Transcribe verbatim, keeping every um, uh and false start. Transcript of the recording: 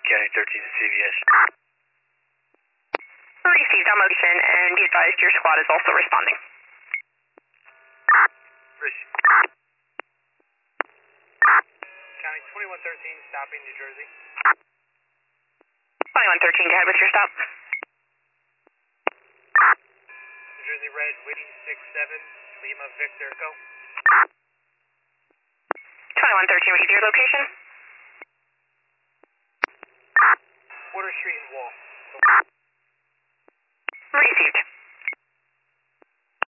County thirteen to C V S. Received on motion, and be advised your squad is also responding. Received. County twenty-one thirteen, stopping New Jersey. twenty-one thirteen, go ahead with your stop. New Jersey Red, Whitney six seven, Lima Victor, go. twenty-one thirteen, read your location. Water Street and Wall. Received.